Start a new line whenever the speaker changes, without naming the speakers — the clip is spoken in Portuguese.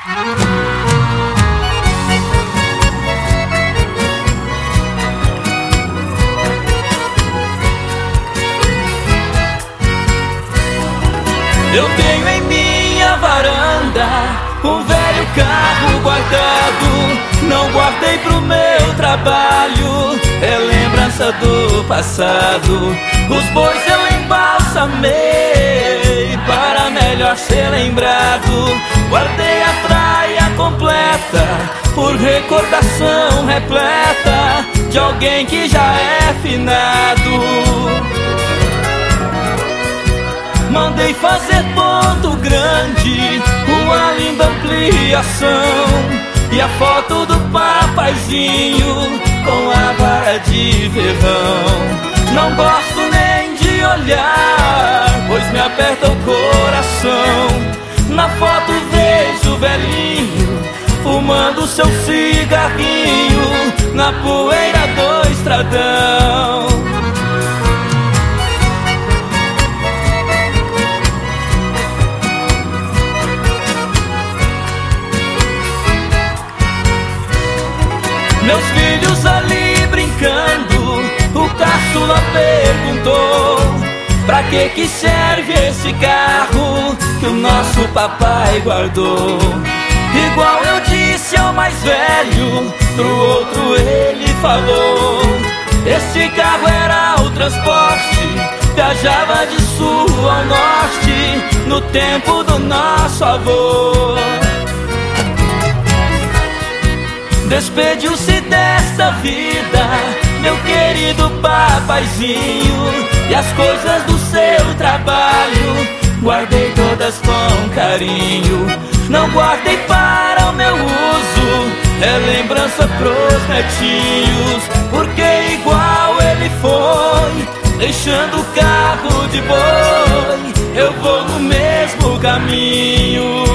Eu tenho em minha varanda um velho carro guardado. Não guardei pro meu trabalho, é lembrança do passado. Os bois eu embalsamei para melhor ser lembrado. Guardei a praia completa por recordação repleta de alguém que já é finado. Mandei fazer ponto grande, uma linda ampliação, e a foto do papaizinho com a vara de ferrão. Não gosto nem de olhar, pois me aperta o coração. Na foto vejo o velhinho fumando seu cigarrinho na poeira do estradão. Meus filhos ali brincando, o caçula perguntou: pra que serve esse carro que o nosso papai guardou? Igual eu disse ao mais velho, pro outro ele falou: esse carro era o transporte, viajava de sul ao norte no tempo do nosso avô. Despediu-se desta vida, meu querido papaizinho, e as coisas do seu trabalho guardei todas com carinho. Não guardei para o meu uso, é lembrança pros netinhos, porque igual ele foi, deixando o carro de boi, eu vou no mesmo caminho.